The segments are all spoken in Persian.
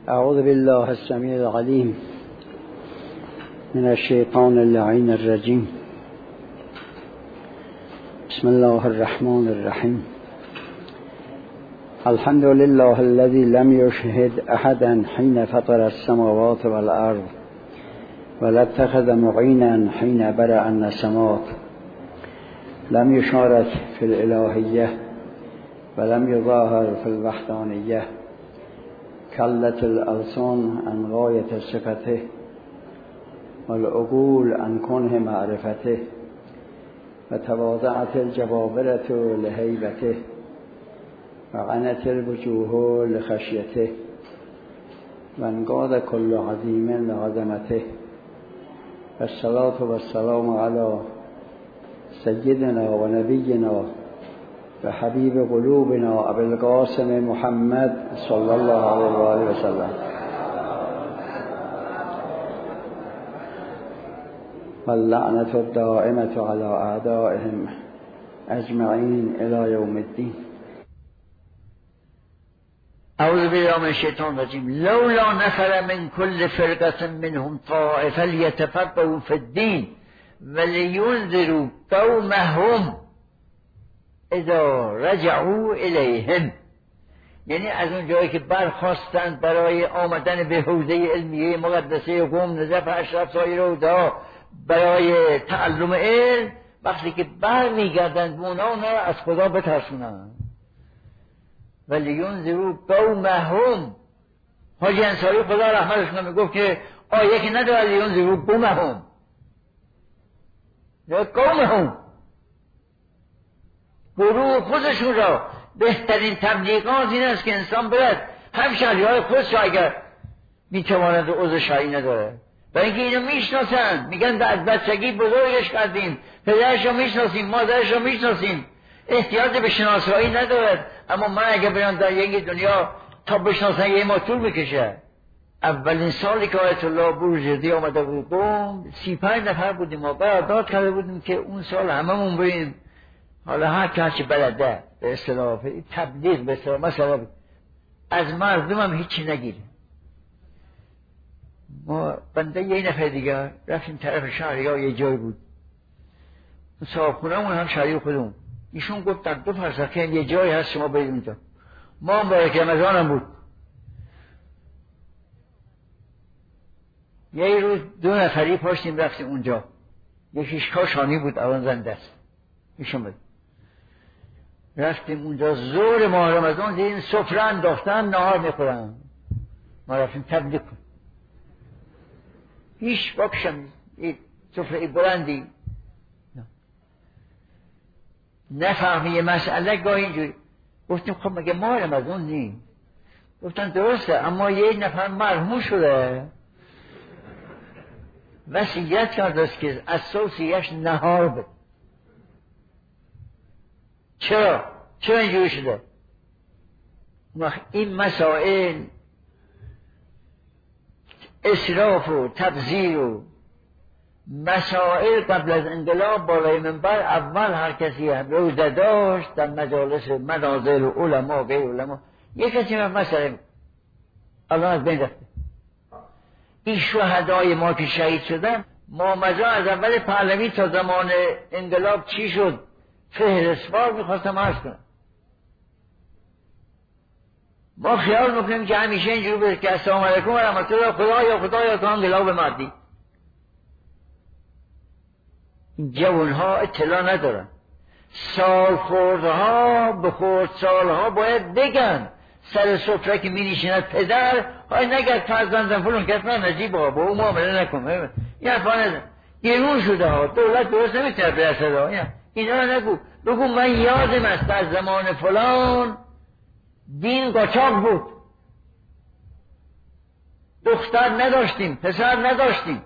اعوذ بالله السمیع العلیم من الشیطان اللعین الرجیم. بسم الله الرحمن الرحیم. الحمد لله الذي لم يشهد احدا حين فطر السماوات والارض ولا اتخذ معينا حين برأ النسمات. لم يشارك في الالهیه ولم يظاهر في الوحدانیه. كلت الألسان عن غاية صفته والعقول عن كنه معرفته وتواضعت الجبابرة لهيبته وعنت الوجوه لخشيته وانقاد كل عظيم لعظمته. والصلاة والسلام على سيدنا ونبينا وحبيب قلوبنا أبي القاسم محمد صلى الله عليه وآله وسلم. واللعنة الدائمة على أعدائهم أجمعين إلى يوم الدين. أعوذ بالله من الشيطان الرجيم. لولا نفر من كل فرقة منهم طائفة ليتفقهوا في الدين ولينذروا قومهم اذا رجعوا الیهم. یعنی از اون جایی که برخواستند برای آمدن به حوزه علمیه مقدسه قوم نجف اشرف سایر رودا برای تعلم علم، وقتی که برمیگردند به اونا را از خدا بترسونند. ولیونذروا قومهم. حاجی انصاری خدا رحمتش میگفت که آیه که نداره لیونذروا قومهم یا قومهم، گروه خودشون را. بهترین تبلیغات این است که انسان برد هم شهریهای خودش را اگر میتواند عضو شهری نداره، برای اینکه اینو میشناسن، میگن از بچگی بزرگش کردیم، پدرش را میشناسیم، مادرش را میشناسیم، احتیاج به شناسایی ندارد. اما من اگر برم در یک دنیا تا بشناسن یه ما طول میکشه. اولین سالی که آیت الله بروجردی آمده بود قوم 35 نفر بودیم و قرارداد کرده بودیم که اون سال هممون بریم، حالا هر کسی بلده به اصطلاح تبلیغ به اصطلاح مثلا از مردم هم هیچی نگیره. ما بنده یه نفر دیگر رفتیم طرف شهر یا یه جای بود، صاحب خونه‌مون هم شهری خودمون، ایشون گفت در 2 فرسخی یه جایی هست شما برید اونجا. ما هم برای رمضان هم بود. یه روز 2 نفری پاشتیم رفتیم اونجا، یکیش کاشانی بود الان زنده است، ایشون بود. رفتیم اونجا ظهر ماه رمضان دیدیم سفره انداختن نهار میخورن. ما رفتیم تبلیغ کن، هیچ بکشم سفره بلندی نفهمی مسئله گاهی اینجوری. گفتیم خب مگه ماه رمضان نیم؟ گفتن درسته اما یه نفر مرحوم شده وصیت کرده است که از توصیه‌اش نهار بده. چرا اینجوری شده؟ این مسائل اسراف و تبذیر و مسائل قبل از انقلاب بالای منبر اول هر کسی روزه داشت در مجالس منازل و علما و غیر علما، یک کسی مسئله الان از بین رفته. این شهدای ما که شهید شدن، ما مجا از اول پهلوی تا زمان انقلاب چی شد فهرستوار میخواستم عرض کنم. ما خیال میکنیم که همیشه اینجور بده که السلام علیکم و رحمت الله، خدایا تو انقلاب مردی. جوانها اطلاع ندارن، سالخوردها به خردسالها باید بگن سر سفره که می نشیند پدر های نگرد فرزندم فلون کس من نجیب ها با او معامله نکن، این حرفا نزن، گرون شده ها، دولت درست نمیتونه برسد ها، اینا رو نگو. بگو من یادم است در زمان فلان دین قاچاق بود، دختر نداشتیم، پسر نداشتیم.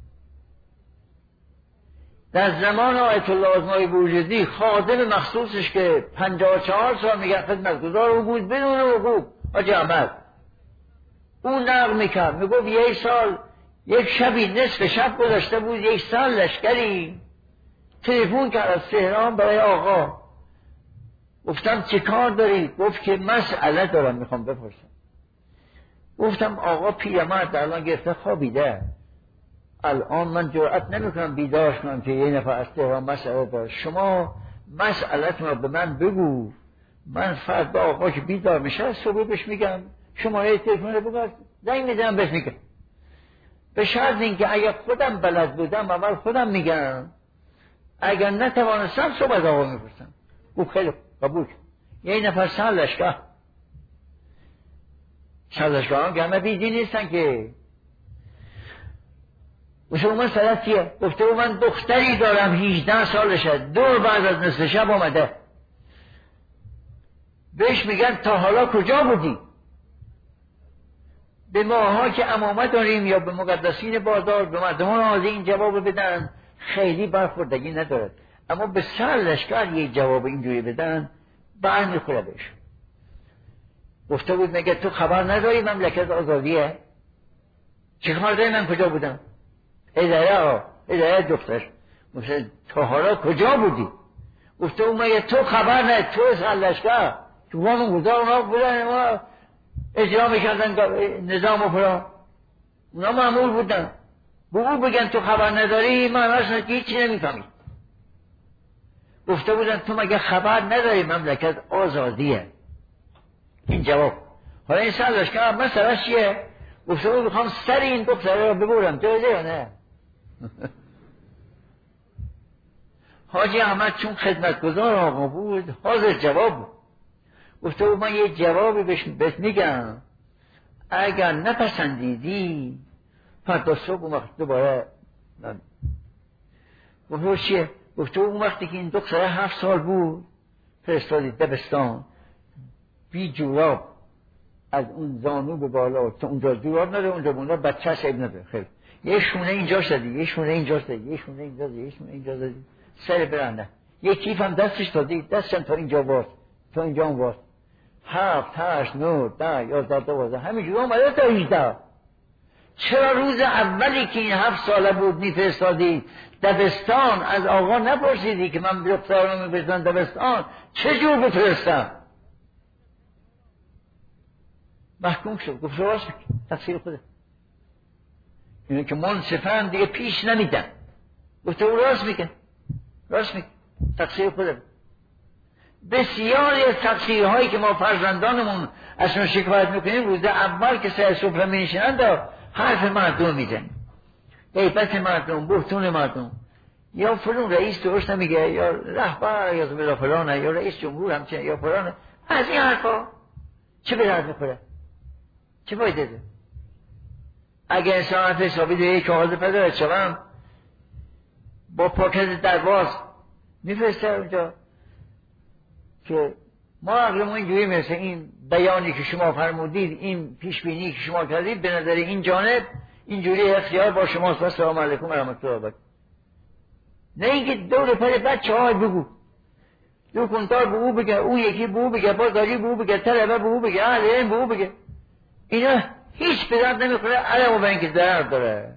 در زمان آیت الله آزمایی بروجردی خادم مخصوصش که 54 سال میگه خدمتگزار او بود بدون حقوق حاجی احمد، اون نقل میکرد میگفت یک سال یک شبی نصف شب گذاشته بود، یک سال لشکری تلفن کرد از تهران برای آقا، گفتم چه کار داری؟ گفت که مسئله دارم میخوام بپرسم. گفتم آقا پیرمرد الان گرفته خوابیده، الان من جرأت نمیکنم بیدارش کنم که یه نفر از تهران مسئله داره. شما مسئلتون رو به من بگو، من فردا آقا که بیدار میشه صبح بهش میگم، شماره تلفن رو بگو، زنگ میزنم بهش میگم. به شرط اینکه اگر خودم بلد بودم اول خودم میگم، اگر نتوانستم صبح از آقا میپرسم. او خیلی قبول. یه نفر سرلشگاه هم گرمه بیدی نیستن که. گفته من سرت چیه؟ گفته من دختری دارم 18 سالشه، دور بعد از نصف شب آمده. بهش میگن تا حالا کجا بودی؟ به ماها که عمامه داریم یا به مقدسین بازار به مردمان حاضر این جواب بدن خیلی برخوردگی ندارد، اما به سر لشکر یک جواب اینجوری بدن برمیخوره بهش. گفته بود مگه تو خبر نداری مملکت آزادیه؟ چه خبر داری من کجا بودم؟ اداره دختر. گفته تا حالا کجا بودی؟ گفته اون مگه تو خبر نداری؟ تو سر لشکر تو همون گذار اونا بودن، ما اجرا میکردن نظام و فرا، اونا معمول بودن. به او بگن تو خبر نداری معناش که هیچی نمیفهمی. گفته بودن تو مگه خبر نداری مملکت آزادیه؟ این جواب. حالا این سر لشکر مسئله‌اش چیه؟ گفته بود میخوام سر این دختره رو ببرم، تو یا نه؟ حاجی احمد چون خدمتگزار آقا بود حاضر جواب بود. گفته بود من یه جوابی بهت میگم، اگر نپسندیدی فردا صبح اون وقت دوباره. گفته چیه؟ گفته اون وقتی که این دختره 7 سال بود فرستادی دبستان بی جوراب، از اون زانو به بالا تا اونجا جوراب نداره، اونجا بونده بچه شیب نداره. خیلی یه شونه اینجا شدی، یه شونه اینجا شدی، یه شونه اینجا شدی، یه شونه اینجا شدی، سر برنده. یه کیف هم دستش دادی، دستشم تا اینجا باز، تا اینجا هم باز. 7 8 9 10 11 12 همینجور اومده تا 18. چرا روز اولی که این 7 ساله بود میفرستادی دبستان از آقا نپرسیدی که من دخترم میفرستم دبستان چه جور بفرستم؟ محکوم شد. گفت راست میگی، تقصیر خوده، اینه که منصفاً دیگه پیش نمیدن. گفت او راست میگه، راست میگه، تقصیر خوده. بسیاری از تقصیرهایی که ما فرزندانمون ازشون شکایت میکنیم روز اول که سر سفره میشینند حرف مردم میزنیم، غیبت مردم، بهتون مردم، یا فلان رئیس درست نمیگه، یا رهبر یا زمین فلانه، یا رئیس جمهور همچنین یا فلانه. از این حرفا چه به درد میخوره؟ چه فایده ده؟ اگه انسان حسابی ده یک کاغذ پدر شوم با پاکت درواز میفرسته اونجا که ما عقلمون اینجوری میرسه این بیانی که شما فرمودید، این پیشبینی که شما کردید به نظر این جانب اینجوری اختیار با شماست و سلام علیکم و رحمت الله وبرکاته. نه اینکه دور پر بچه های بگو، دو کنتار به او بگه، اون یکی به او بگه، بازاری به او بگه، طلبه به او بگه، اهل علم به او بگه، اینا هیچ به درد نمیخوره علاوه بر اینکه درد داره.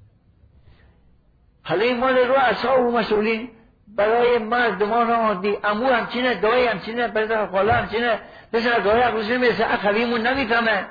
حالا این مال رو اصحاب و مسئولین برای مردمان عادی، عمو همچینه، دایی همچینه، پدر خاله همچینه، پسر دایی عقلش نمیرسه، اخویمون نمیفهمه.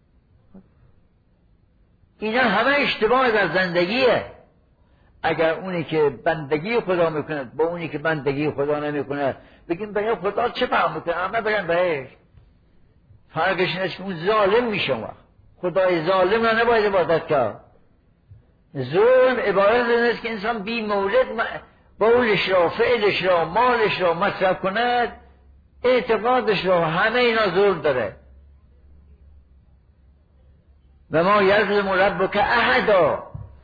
اینا همه اشتباه در زندگیه. اگر اونی که بندگی خدا میکنه با اونی که بندگی خدا نمیکنه بگیم برای خدا چه فهم میکنه، همه برن بهش. فرقش اینه که اون ظالم میشه. خدای ظالم را نباید عبادت کرد. ظلم عبارت اینه که انسان بی مورد بولش را، فعلش را، مالش را مصرف کند، اعتقادش را، همه اینا ظلم داره. و ما یظلم ربک احدا.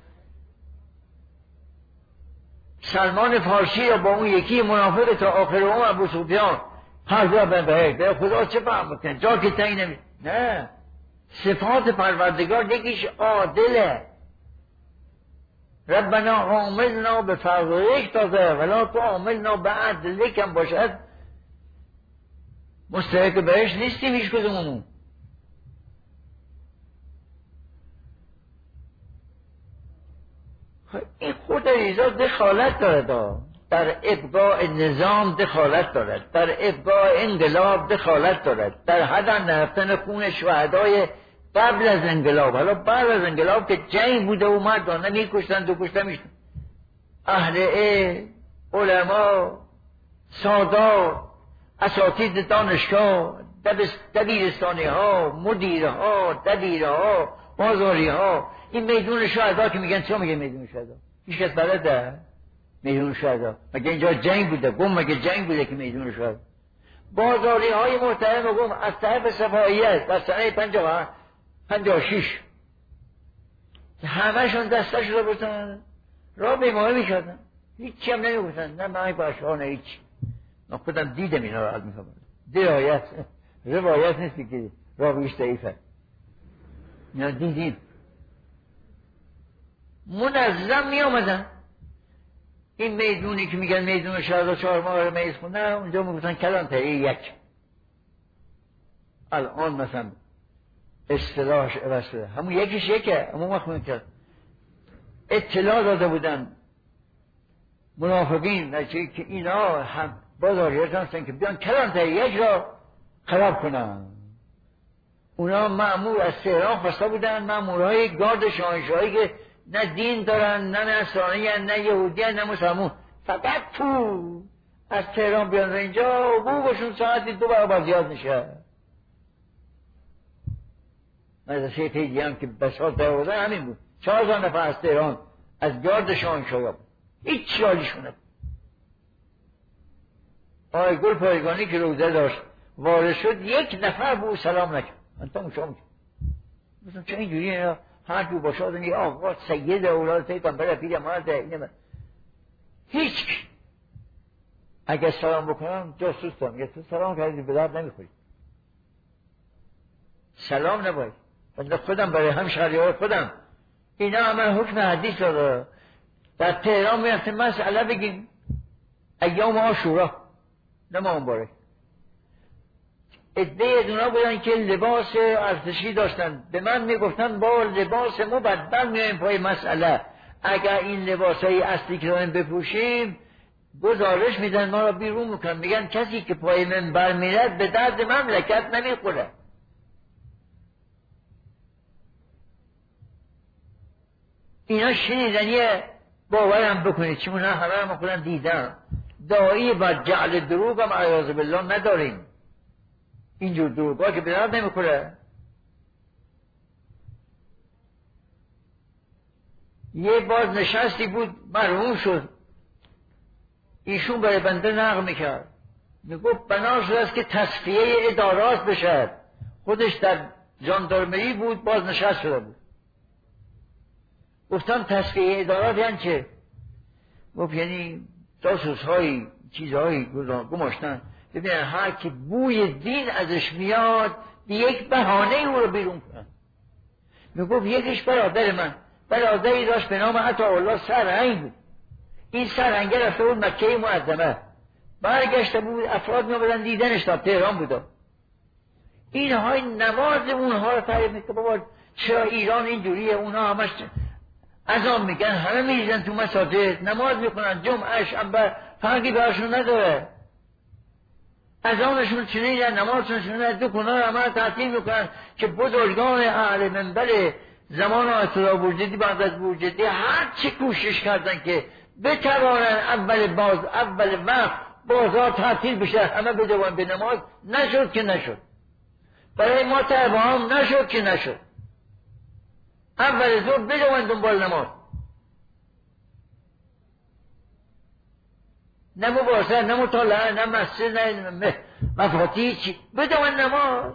سلمان فارسی را با اون یکی منافق تا آخر عمر ابو سفیان هر جا به خدا چه فهم میکنه؟ جا که تعیین نمی نه، صفات پروردگار یکیش عادله. ربنا عاملنا به فضلک تازه ولا تو عاملنا به عدلک هم باشد مستحق بهش نیستیم هیچ کدوممون. این خود ایزا دخالت دارد، در ابقاء نظام دخالت دارد، در ابقاء انقلاب دخالت دارد، در هدر نرفتن خون شهدای قبل از انقلاب. حالا بعد از انقلاب که جنگ بوده و مردانه میکشتن و کشتن میشتن، اهل علم، علما، سادات، اساتید دانشگاه، دبیرستانی ها، مدیرها، دبیرها، بازاری ها، این میدون شهدا که میگن چرا میگن میدون شهدا؟ هیچ کس بلده میدون شهدا؟ مگه اینجا جنگ بوده؟ گم مگه جنگ بوده که میدون شهدا؟ بازاری های محترم گم از طرف صفاییت در سنه 56 همه‌شون دستش رو بردن را بیماری میکردن، هیچی هم نمیگفتن، نه معنی پاشا نه هیچ. من خودم دیدم اینا رو، میفهمم درایت روایت نیستی که راویش ضعیفه، اینا دیدیم منظم می آمدن. این میدونی که میگن میدون شهدا 4 ماه رو میز خونه، اونجا میگفتن کلانتری 1. الان مثلا اصطلاحش عوض شده، همون یکیش یکه. اما ما خونیم کرد اطلاع داده بودن منافقین که اینا هم بازاریت هستن که بیان کلانتری 1 را خراب کنن. اونا مأمور از تهران خواسته بودن، مأمورهای گارد شاهنشاهی که نه دین دارن، نه نصرانی هن، نه یهودی هن، نه مسلمون، فقط تو از تهران بیان اینجا حقوقشون ساعتی 2 برابر زیاد میشه. مدرسه پیجی هم که بساط در بودن همین بود، 4000 نفر از تهران از گارد شاهنشاهی بود، هیچ چالیشونه بود. آقای گل پایگانی که روزه داشت وارد شد، 1 نفر به او سلام نکرد. انتا مشام مثلا چه اینجوری اینا هر جو باشد این آقا سید اولاد پیغمبر پیرمرد اینه، هیچ اگه سلام بکنم جاسوس دارم، میگه تو سلام کردی به درد نمیخوری، سلام نباید. من خودم برای همشهری‌های خودم اینا همه حکم حدیث داره. در تهران میرفتیم مسئله بگیم ایام عاشورا نماز مبارک، عده ادونا بودن که لباس ارتشی داشتن، به من میگفتن با لباس مبدل میایم پای مسئله، اگر این لباسای اصلی که داریم بپوشیم گزارش میدن ما را بیرون میکنن، میگن کسی که پای منبر میرد به درد مملکت نمیخوره. اینا شنیدنیه، باورم بکنید چون همه هم خودم دیدم. داعی و جعل دروغ هم عیاذ بالله نداریم، اینجور دروغ ها که به درد نمیخوره. یه باز نشستی بود مرحوم شد، ایشون برای بنده نقل میکرد، میگفت بنا شده است که تصفیه ادارات بشه. خودش در ژاندارمری بود، باز نشست شده بود. گفتم تصفیه ادارات یعنی چه؟ گفت یعنی جاسوس های چیزهایی گماشتن، ببینن هر که بوی دین ازش میاد به یک بهانه او رو بیرون کنن. میگفت یکیش برادر من، برادری داشت به نام عطاالله سرهنگ بود. این سرهنگ رفته بود مکه معظمه، برگشته بود افراد میآمدن دیدنش، تا تهران بودا. اینهای نماز اونها رو تعریف میکنه، بابا چرا ایران اینجوریه؟ اونها همش اذان میگن، همه میریزن تو مساجد نماز میکنن، جمعه شنبه فرقی براشون نداره. اذانشون شنیدن، نمازشون شنیدن، دکونا رو همه تعطیل میکنن که بزرگان اهل منبر زمان آیت الله بورجردی بعد از بورجردی هر چی کوشش کردن که بتوانن اول وقت بازار تعطیل بشه، همه بدوان به نماز، نشد که نشد. برای ما تبعام نشد که نشد. اول ظهر بدوان دنبال نماز، نه مبارزه، نه مطالعه، نه مسجد، نه مفاتیح، چی بدوان نماز،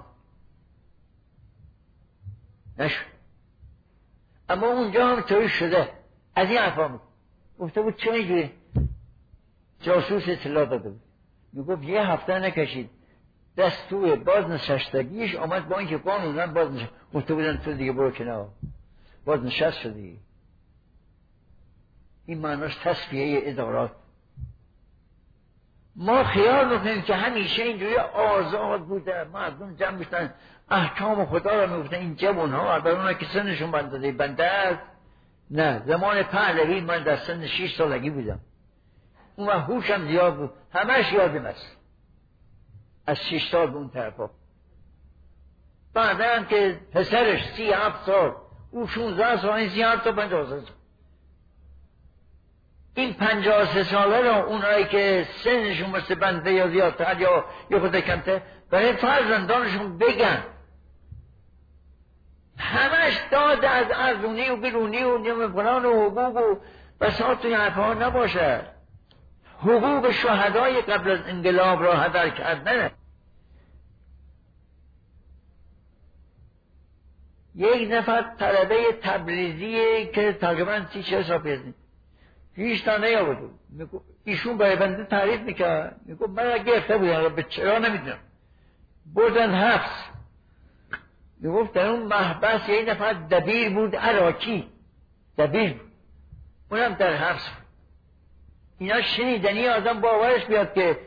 نشد. اما اونجا هم توی شده. از این حرفا گفته بود چه اینجوری؟ جاسوس اطلاع داده بود، میگفت 1 هفته نکشید دستور بازنشستگیش آمد، با اینکه قانونا بازنشست، گفته بودن تو دیگه برو کنار، بازنشست شدی. این معناش تصفیه ادارات. ما خیال میکنیم که همیشه اینجوری آزاد بوده، مردم جمع میشتن احکام خدا را میگفتن، این جوانها در اونها که سنشون بنده است. نه، زمان پهلوی من در سن 6 سالگی بودم، اون وقت هوشم زیاد بود، همش یادم است از 6 سال به اون طرفا. بعدا هم که پسرش 37 سال، او 16 سال، این 37 تا 53 سال. این 53 ساله رو اونایی که سنشون مثل بنده یا زیادتر یا خود کمتر برای فرزندانشون بگن. همش داد از ارزونی و بیرونی و نیم فلان و حقوق و بساط و حرفها نباشه. حقوق شهدای قبل از انقلاب را هدر کردنه. یک نفر طلبه تبریزی که تقریبا 30-40 سال پیش هیچ تا نیاورد. ایشون برای بنده تعریف میکرد، میگفت من گرفته بودم به چرا نمیدونم، بردن حبس. میگفت در اون محبس یک نفر دبیر بود، عراقی دبیر بود، اونم در حبس بود. اینا شنیدنی آدم باورش بیاد که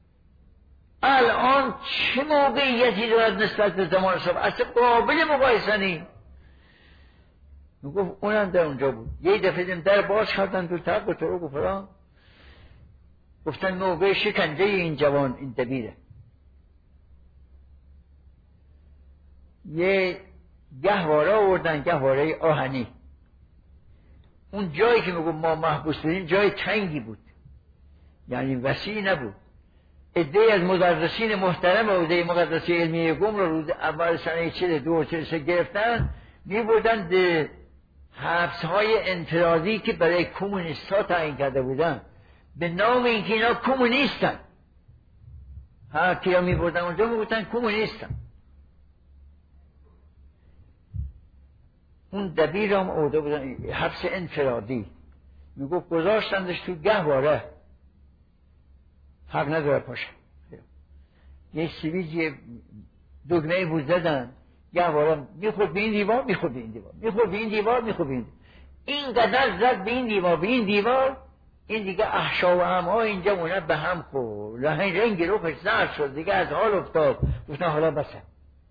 الان چه موقعیتی دارد نسبت به زمان صبح، اصلا قابل مقایسه نیست. میگفت اونم در اونجا بود. یه دفعه دیدم در باز کردن تو تق و طرق و فلان، گفتن موقع شکنجه این جوان این دبیره. یه گهواره آوردن، گهواره آهنی. اون جایی که میگم ما محبوس بودیم جای تنگی بود، یعنی وسیع نبود. عده‌ای از مدرسین محترم حوزه مقدسه علمیه قم رو روز اول سنه 42-43 گرفتن، میبردن به حبس‌های انفرادی که برای کمونیست‌ها تعیین کرده بودن، به نام اینکه اینا کمونیستن. هر کیا میبردن اونجا میگفتن کمونیستن. اون دبیر هم آورده بودن حبس انفرادی، میگفت گذاشتندش تو گهواره، حق نداره پاشه. یه سویج دگمه بود زدن، گهواره میخورد به این دیوار، میخورد به این دیوار، میخورد به این دیوار، میخورد به این دیوار. این قدر زد به این دیوار، به این دیوار، این دیگه احشا و همها اینجا مونه به هم خورد، رنگ روحش زرد شد، دیگه از حال افتاد. گفتن حالا بسه.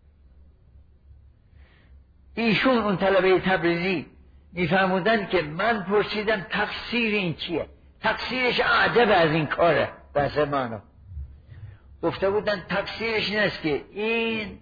ایشون اون طلبه تبریزی میفرمودن که من پرسیدم تقصیر این چیه، تقصیرش عجب از این کاره. بحث معنا گفته بودن تقصیرش این است که این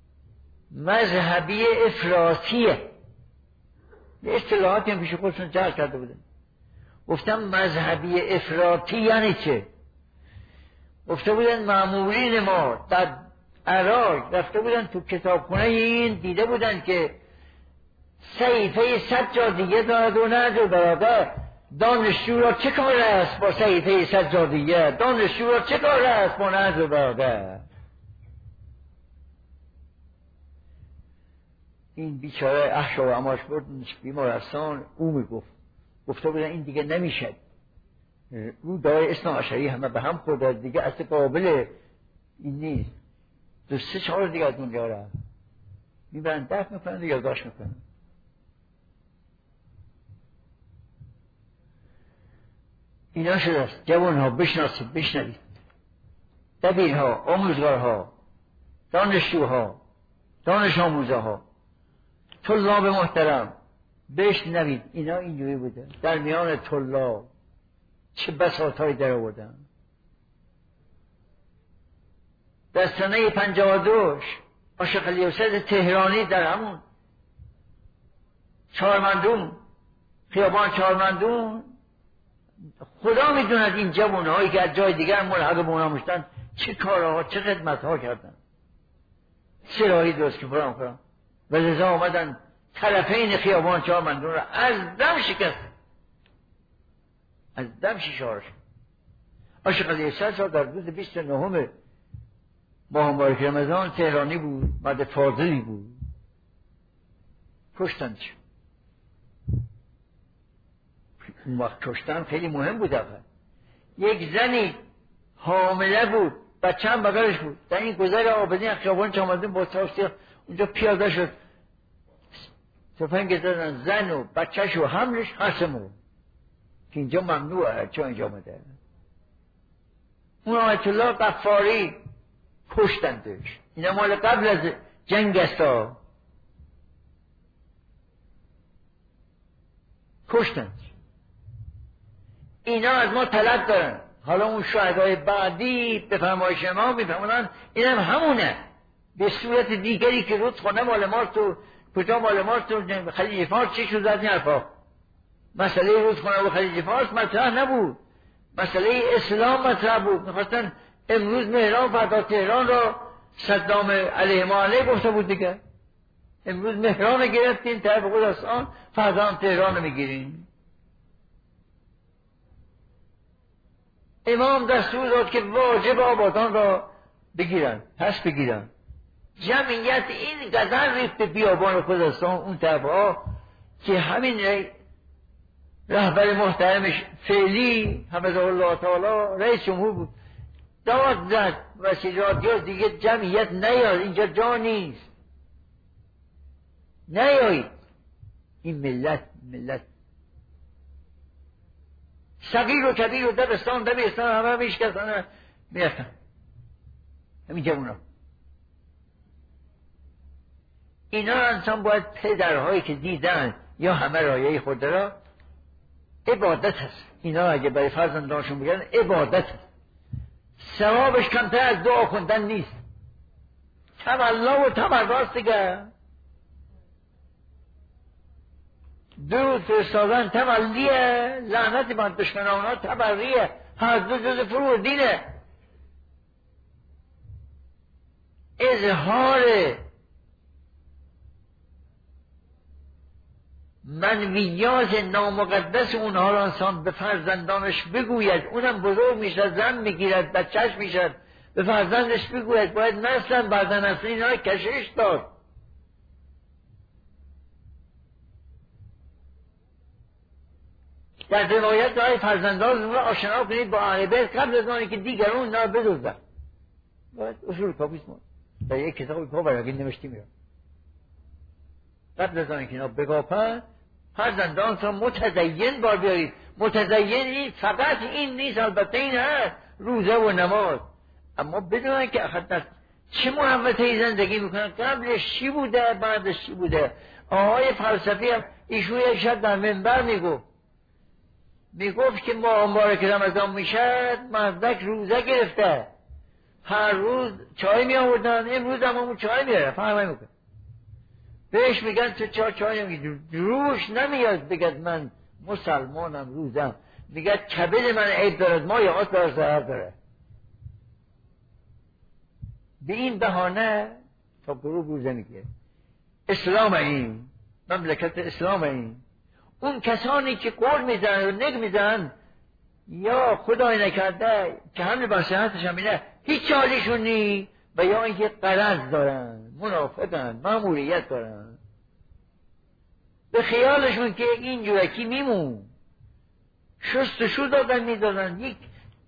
مذهبی افراطیه. یه اصطلاحاتی هم پیش خودشون جعل کرده بودن. گفتم مذهبی افراطی یعنی چه؟ گفته بودن مامورین ما در عراق رفته بودن تو کتابخونه این، دیده بودن که صحیفه 100 جا دیگه دارد و نرد و برادر. دانشجو را چه کار است با صحیفه 100 جا دیگه؟ دانشجو را چه کار است با نرد و برادر؟ این بیچاره احشا و اماش بردنش بیمارستان. او گفته بودن این دیگه نمیشه، رو دای اثنا عشری همه به هم خورده دیگه، اصلا قابل این نیست. 2-3-4 دیگه از دنیا را میبرن دفن میکنن و یادداشت میکنن. اینا شده است. جوان ها بشناسید، بشنوید. دبیرها، آموزگارها، دانشجوها، دانش آموزه ها، طلاب محترم، بشنوید. اینا اینجوری بوده. در میان طلاب چه بساطهایی در آوردن. در سنه 52 عاشق الیوسف تهرانی در همون چهارمندون، خیابان چهارمندون، خدا میدوند این جوانهایی که از جای دیگر ملحق به اونا میشتن چه کارها، چه خدمتها کردن. سراحی درست که فرام کنم و لذا آمدن طرفین خیابان چهارمندون را از دم شکست، از دم شیشه‌هاش. عاشق الیوسف در روز 29 ماه مبارک رمضان تهرانی بود، مرد فاضلی بود، کشتنش. اون وقت کشتن خیلی مهم بود. یک زنی حامله بود، بچه هم بغلش بود، در این گذر آبادین خیابان چهارمندون با تاکسی اونجا پیاده شد، تفنگ زدن زن و بچهش و حملش حسمون که اینجا ممنوعه. چون اینجا آمده اون آیت الله غفاری کشتندش. اینا مال قبل از جنگ است ها، کشتند. اینا از ما طلب دارن. حالا اون شهدای بعدی به فرمایش ما میفهمونن اینم همونه. به صورت دیگری که رودخانه مال ماست و کجا مال ماست و خلیج فارس چه شد از این حرفا. مسئله رودخانه و خلیج فارس مطرح نبود، مسئله اسلام مطرح بود. میخواستن امروز مهران فردا تهران را صدام علیه ما علیه گفته بود دیگه. امروز مهران گرفتین طرف خراسان، فردا هم تهران رو میگیرین. امام دستور داد که واجب آبادان را بگیرن، پس بگیرن. جمعیت این قدر ریخت به بیابان خراسان اون طرفها که همین رهبر محترمش فعلی حفظه الله تعالی رئیس جمهور بود، داد زد و رادیو دیگه جمعیت نیاد، اینجا جا نیست، نیایید. این ملت صغیر و کبیر و دبستان همه میشکستن میرفتن همین جوونا. اینا انسان باید پدرهایی که دیدن یا همه رایه خود را عبادت هست، اینا اگه برای فرزندانشون بگن عبادت هست، ثوابش کمتر از دعا خوندن نیست. تولا و تبراست دیگه، درود فرستادن تبلیه، لعنت بر دشمنان ها تبریه، هر دو جز فروع دینه. اظهار منویات نامقدس اونها را انسان به فرزندانش بگوید، اونم بزرگ میشد، زن میگیرد، بچهش میشد، به فرزندش بگوید. باید نسلن بعد نسل اینا را کشش داد. در روایت داری فرزندان را آشنا کنید با اهل بیت قبل از آنی که دیگران اینا را بدزدن. باید اصول کافیسم در یک کتابی پاورقی نوشتیم میرم. قبل از آنی که اینا بگاپن فرزندان را متدین بار بیارید. متدین فقط این نیست، البته این هست روزه و نماز، اما بدونن که اخذ چه محوطه‌ای زندگی میکنن، قبلش چی بوده بعدش چی بوده. آقای فلسفی هم ایشون یک شب در منبر میگفت که ماه مبارک رمضان میشد مردک روزه گرفته، هر روز چای می آوردن، امروز هم همون چای میاره، فهمه میکنه. بهش میگن تو چای نمیگی، روش نمیاد بگد من مسلمانم روزم، میگه کبد من عیب دارد، ما یا آت دارد ضرر داره. به این بهانه تا گروه روزه میگه. اسلام این مملکت اسلام این. اون کسانی که قول میزنن و نگ میزنن یا خدای نکرده که همه بر صحتش هم اینه هیچ حالیشون نی، و یا اینکه قرض دارن، منافقن، ماموریت دارن، به خیالشون که این جورکی میمون. شستشو دادن میدادن. یک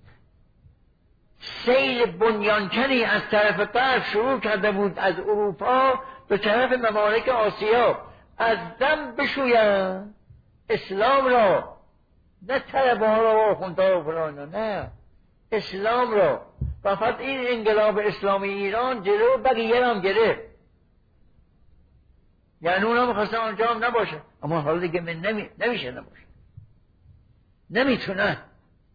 سیل بنیانکنی از طرف غرب شروع کرده بود از اروپا به طرف ممالک آسیا، از دم بشوین اسلام را، نه طلبه ها را و آخوندها و فلانا، نه اسلام را. و فقط این انقلاب اسلامی ایران جلو بقیه هم گرفت، یعنی اونا میخواستن آنجا هم نباشه، اما حالا دیگه من نمیشه نباشه، نمیتونن.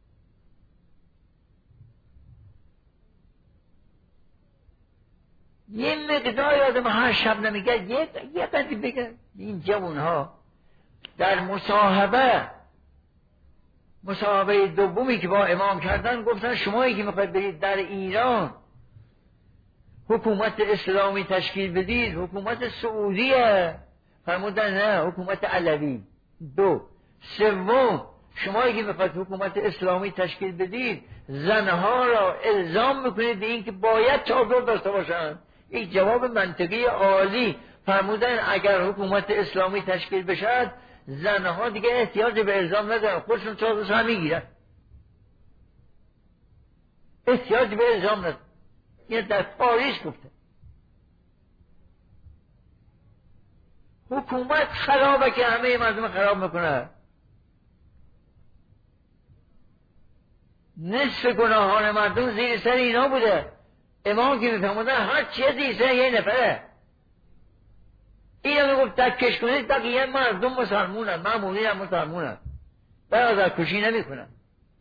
یه مقدار آدم هر شب نمیگه، یه قدری بگه. این جوانها در مصاحبه دومی که با امام کردن گفتن شمایی که میخواید برید در ایران حکومت اسلامی تشکیل بدید، حکومت سعودیه. فرمودن نه، حکومت علوی. 2. 3. شمایی که میخواید حکومت اسلامی تشکیل بدید زنها را الزام میکنید به این که باید چادر داشته باشند. یک جواب منطقی عالی. فرمودن اگر حکومت اسلامی تشکیل بشد زنها دیگه احتیاج به الزام ندارن، خودشون چادرش هم میگیرن، احتیاج به الزام ندارن. این در پاریس گفته. حکومت خرابه که همه مردم خراب میکنه. نصف گناهان مردم زیر سر اینا بوده. امام که میفهمودن هر چیه زیر سر یه نفره. اینا میگفت دکش کنید بقیه مردم مسلمونن، معمولی هم مسلمونن، برادر کشی نمی کنن.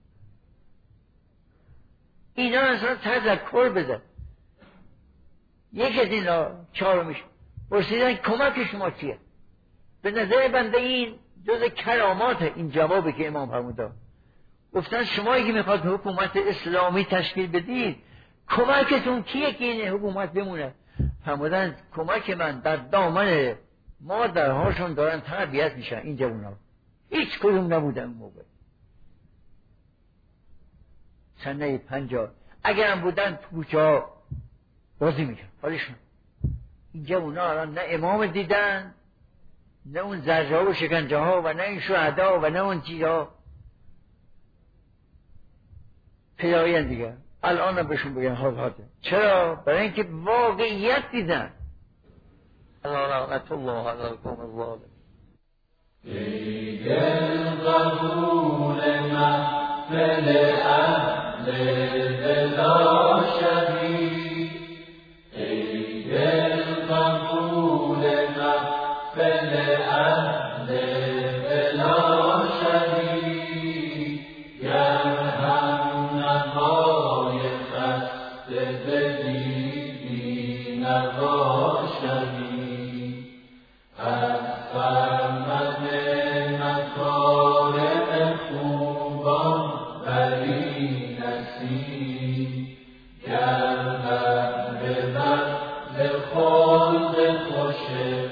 اینا اصلا تذکر بده. یک از اینا چهارمیش پرسیدن کمک شما چیه؟ به نظر بنده این جز کرامات این جوابی که امام فرمودن. گفتن شما که میخواد حکومت اسلامی تشکیل بدید کمکتون کیه که این حکومت بمونه؟ فرمودن کمک من در دامن مادرهاشون دارن تربیت میشن. این جوونا هیچ کدوم نبودن اون موقع، سنه 50 اگرم بودن تو کوچه ها بازی میکن حالشون. این جوونا الان نه امام دیدن، نه اون زجرها و شکنجه ها و نه این شهدا و نه اون چیزها. پیدایین دیگه الان هم بهشون بگن حاضر. چرا؟ برای اینکه واقعیت دیدن. لعنت الله علی القوم الظالمین. ای دل قبول محفل اهل بلا شبی، ای دل قبول محفل اهل بلا شبی، گر هم نوای خسته بدیدی نوا شبی، از فرمد مکارم خوبان بری نصیب، گر هم به بذل خلق خوش